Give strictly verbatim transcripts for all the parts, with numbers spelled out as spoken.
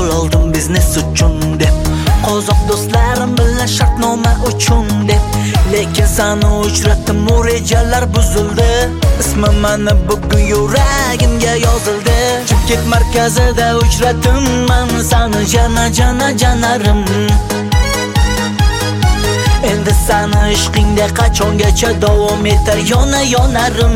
yo'l oldim biznes uchun deb, qozoq do'stlarim bilan shartnoma uchun deb, lekin seni uchratdim u rejalar buzildi. Ismim mani bugun yuragimga yozildi. Chimkent markazida uchratdim men seni jana jana janarim. Endi seni ishqingda qachongacha davom etar yona yonarim.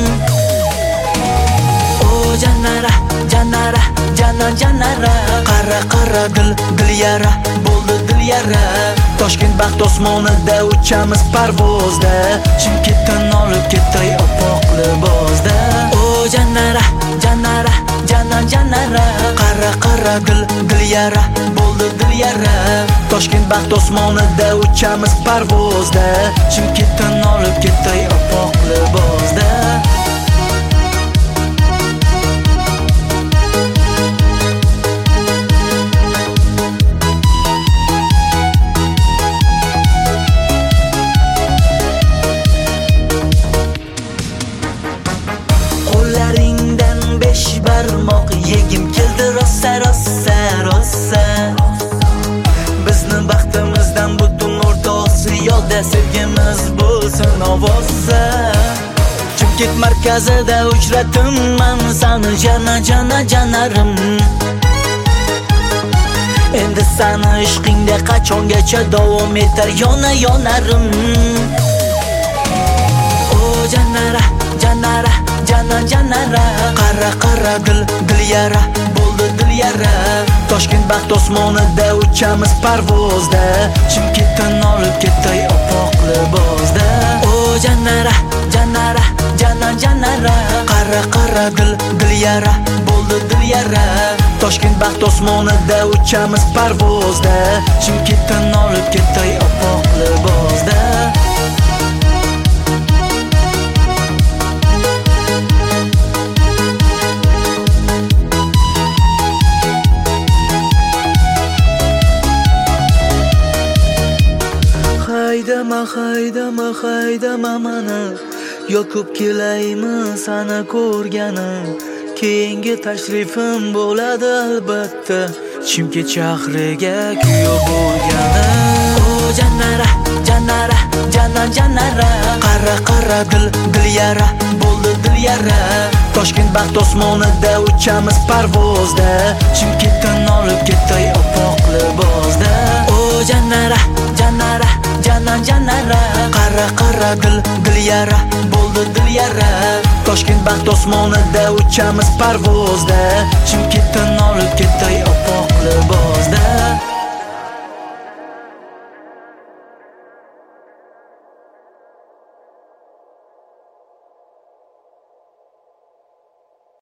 O janara janara jana janara, qara qara dil dil yara bo'ldi dil yara. Toshkent baxt osmonida uchamiz parvozda, Chimkentdan olib ketay oppoq libosda. O janara janara jana janara, qara qara dil dil yara bo'ldi dil yara. Toshkent baxt osmonida uchamiz parvozda, Chimkentdan olib ketay oppoq libosda. Qo'llaringdan besh barmoq yegim keldi rosa rosa rosa. Bizni baxtimizdan butun O'rta Osiyoda sevgimiz bo'lsin ovoza. Chimkent markazida uchratdim men seni jana jana janarim. Endi seni ishqingda qachongacha davom etar yona yonarim. O janara janara jana janara, qara qara dil dil yara bo'ldi dil yara. Toshkent baxt osmonida uchamiz parvozda, Chimkentdan olib ketay oppoq libosda. O janara janara jana janara, qara qara dil dil yara bo'ldi dil yara. Toshkent baxt osmonida uchamiz parvozda, Chimkentdan olib ketay oppoq libosda. Haydama haydama haydama mani, yoqib kelaymi seni ko'rganim. Keyingi tashrifim bo'ladi albatta, Chimkent shahriga kuyov bo'lganim. O janara janara jana janara, qara qara dil dil yara bo'ldi dil yara. Toshkent baxt osmonida uchamiz parvozda, Chimkentdan olib ketay oppoq libosda. O janara janara jana janara, qara qara dil dil yara bo'ldi dil yara. Toshkent baxt osmonida uchamiz parvozda, Chimkentdan olib ketay oppoq libosda.